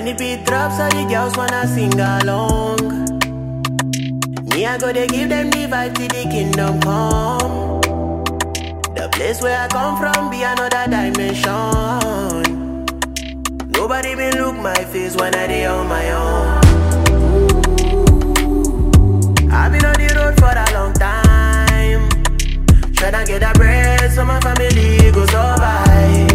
the beat drops, all the girls wanna sing along. Me, I go to give them the vibe till the kingdom come. The place where I come from be another dimension. Nobody been look my face when I dey on my own. I've been on the road for a long time, tryna get a bread so my family go survive.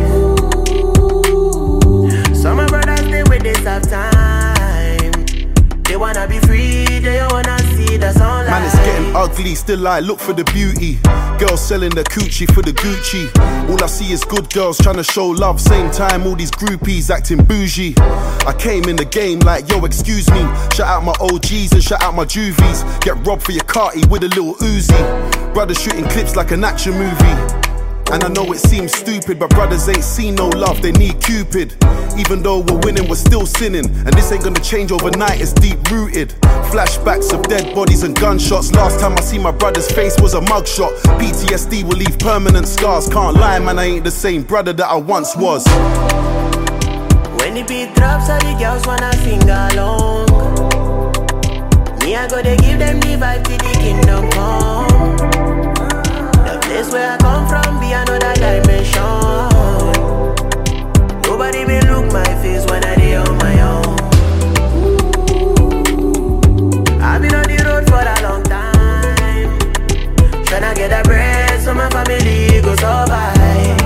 Some of my brothers stay with this half time. They wanna be free, they don't wanna see the sunlight. Man, it's getting ugly, still I look for the beauty. Girls selling the coochie for the Gucci. All I see is good girls trying to show love. Same time, all these groupies acting bougie. I came in the game like, yo, excuse me. Shout out my OGs and shout out my juvies. Get robbed for your carty with a little Uzi. Brothers shooting clips like an action movie. And I know it seems stupid, but brothers ain't seen no love, they need Cupid. Even though we're winning, we're still sinning. And this ain't gonna change overnight, it's deep rooted. Flashbacks of dead bodies and gunshots. Last time I see my brother's face was a mugshot. PTSD will leave permanent scars. Can't lie, man, I ain't the same brother that I once was. When the beat drops, all the girls wanna sing along. Me, I go to give them the vibe till the kingdom come. The place where I come from be another dimension. Nobody been look my face when I dey on my own. I've been on the road for a long time, tryna get a bread so my family go survive.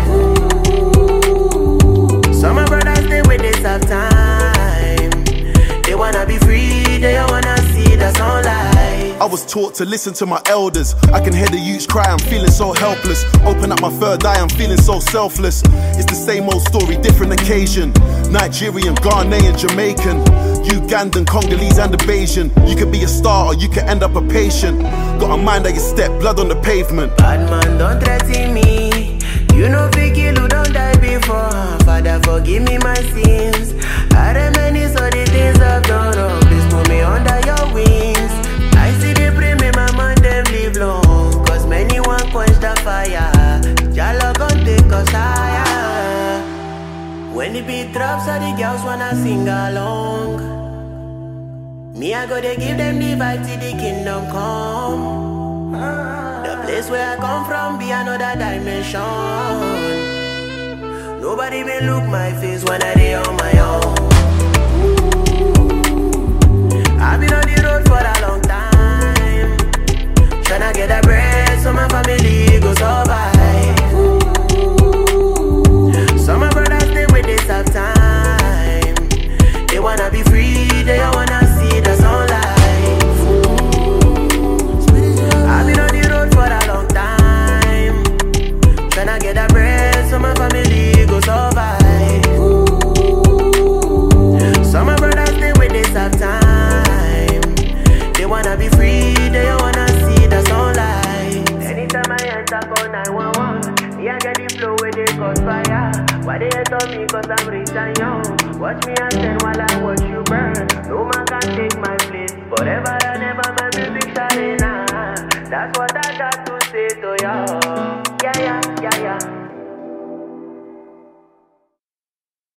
Some of my brothers stay with this half time. They wanna be free, they don't wanna see the sunlight. I was taught to listen to my elders. I can hear the youths cry, I'm feeling so helpless. Open up my third eye, I'm feeling so selfless. It's the same old story, different occasion. Nigerian, Ghanaian, Jamaican, Ugandan, Congolese and a Bayesian. You could be a star or you could end up a patient. Got a mind that you step, blood on the pavement. Bad man, don't threaten me. You know fi kill who don't die before. Father, forgive me my sins. I reminisce all the things I've done wrong. Please put me under your wings. I see the pray me my man them live long. Cause many won't quench the fire. Jalo gon' take us higher. When the beat drops, all the girls wanna sing along. Me, I go to give them the vibe till the kingdom come. The place where I come from be another dimension. Nobody been look my face when I dey on my own. I've been on the road for a long time, tryna get a bread so my family go survive. Some of my brothers stay with this half time. They wanna be free, they don't wanna see the sunlight. I've been on the road for a long time, tryna get a bread so my family go survive. Some of my brothers stay with this half time. They wanna be free, they don't wanna see the sunlight. Anytime I enter call 911, me I get the flow where they cause fire. Why they hate on me cause I'm rich and young? Watch me and